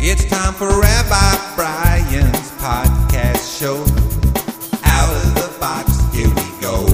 It's time for Rabbi Brian's podcast show. Out of the box, here we go.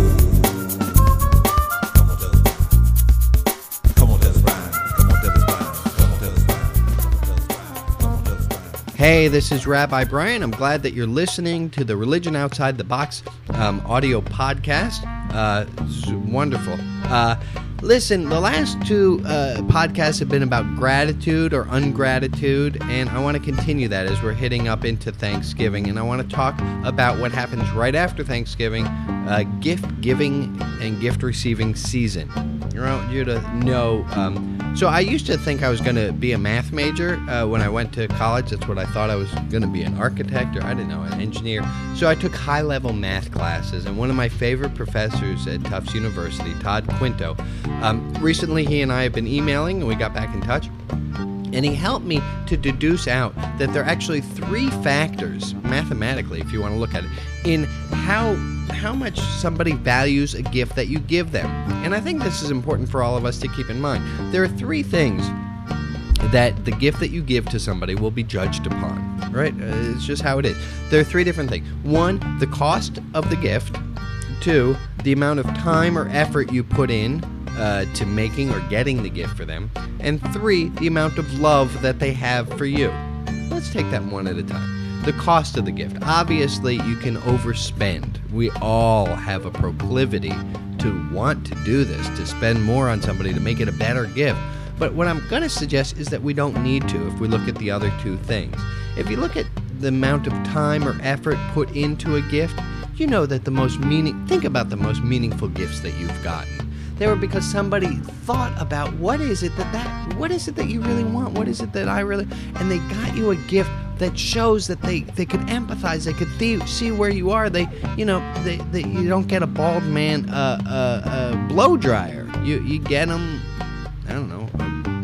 Come on, tell us, Brian. Come on, tell us, Brian. Come on, tell us, Brian. Come on, tell us, Brian. Come on, tell us, Brian. Hey, this is Rabbi Brian. I'm glad that you're listening to the Religion Outside the Box audio podcast. It's wonderful. Listen, the last two podcasts have been about gratitude or ungratitude, and I want to continue that as we're hitting up into Thanksgiving. And I want to talk about what happens right after Thanksgiving, gift giving and gift receiving season. I want you to know. So I used to think I was going to be a math major when I went to college. That's what I thought I was going to be, an architect or, I didn't know, an engineer. So I took high-level math classes, and one of my favorite professors at Tufts University, Todd Quinto, recently he and I have been emailing, and we got back in touch. And he helped me to deduce out that there are actually three factors, mathematically, if you want to look at it, in how much somebody values a gift that you give them. And I think this is important for all of us to keep in mind. There are three things that the gift that you give to somebody will be judged upon, right? It's just how it is. There are three different things. One, the cost of the gift. Two, the amount of time or effort you put in to making or getting the gift for them. And three, the amount of love that they have for you. Let's take that one at a time. The cost of the gift. Obviously, you can overspend. We all have a proclivity to want to do this, to spend more on somebody to make it a better gift. But what I'm going to suggest is that we don't need to if we look at the other two things. If you look at the amount of time or effort put into a gift, you know that think about the most meaningful gifts that you've gotten. They were because somebody thought about what is it that you really want? What is it that I really... And they got you a gift that shows that they could empathize, they could see where you are. They you don't get a bald man blow dryer. You get them, I don't know,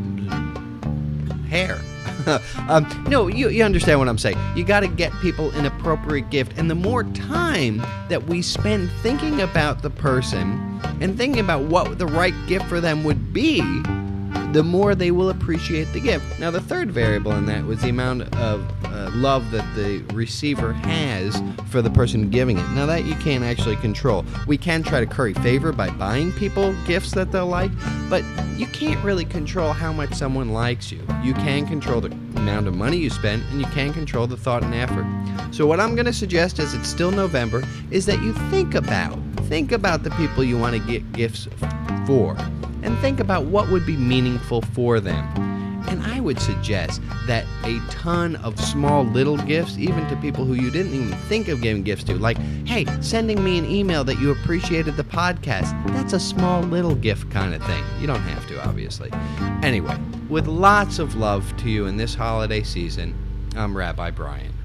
hair. No, you understand what I'm saying. You got to get people an appropriate gift. And the more time that we spend thinking about the person and thinking about what the right gift for them would be, the more they will appreciate the gift. Now, the third variable in that was the amount of love that the receiver has for the person giving it. Now, that you can't actually control. We can try to curry favor by buying people gifts that they'll like, but you can't really control how much someone likes you. You can control the amount of money you spend, and you can control the thought and effort. So what I'm going to suggest, as it's still November, is that you think about the people you want to get gifts for, and think about what would be meaningful for them. And I would suggest that a ton of small little gifts, even to people who you didn't even think of giving gifts to, like, hey, sending me an email that you appreciated the podcast, that's a small little gift kind of thing. You don't have to, obviously. Anyway, with lots of love to you in this holiday season, I'm Rabbi Brian.